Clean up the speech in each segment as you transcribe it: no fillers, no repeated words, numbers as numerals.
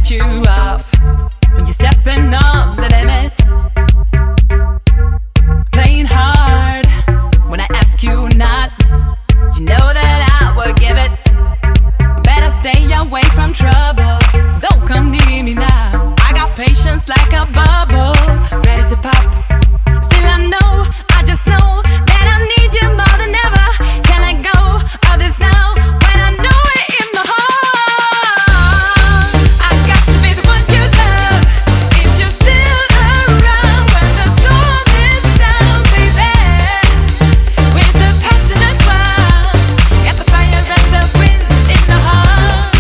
cut you off when you're stepping on the limit. Playing hard when I ask you not. You know that I will give it. Better stay away from trouble. Don't come near me now. I got patience like a bubble, ready to pop. Still I know, I just know that I need you more than ever. Can't let go of this now when I know it in my heart. I got to be the one you love if you're still around when the storm is down, baby. With the passionate one, got the fire and the wind in the heart.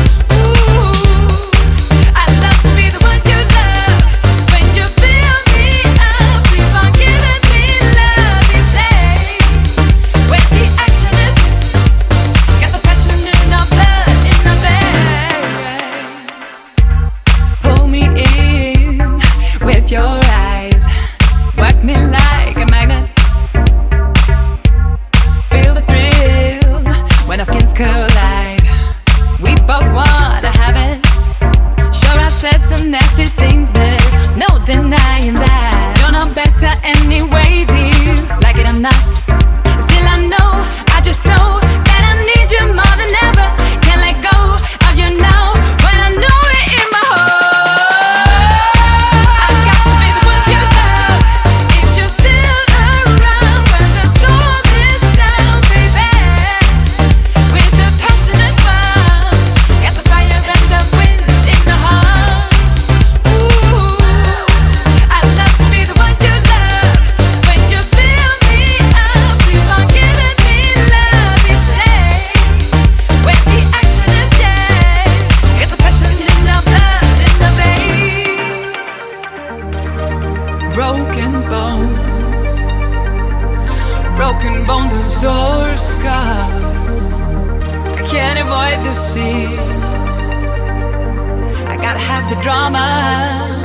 Ooh, I love to be the one you love when you fill me up. Keep on giving me love each day. Where the action is, got the passion in our blood, in our veins. Pull me in with your eyes, work me like a magnet. Feel the thrill when our skins collide. We both wanna have it. Sure, I said some nasty things, but no denying that you're not better anyway, dear. Like it or not, still I know, I just know that I need you more than ever. Can't let go of you now when I know it in my heart. I got to be the one you love if you're still around when the storm is down, baby. With the passionate one, got the fire and the wind in the heart. Ooh, I love to be the one you love when you fill me up. Keep on giving me love each day. Where the action is, yeah. Got the passion in the blood, in the veins. Broken bones and sore scars. I can't avoid the scene. I gotta have the drama.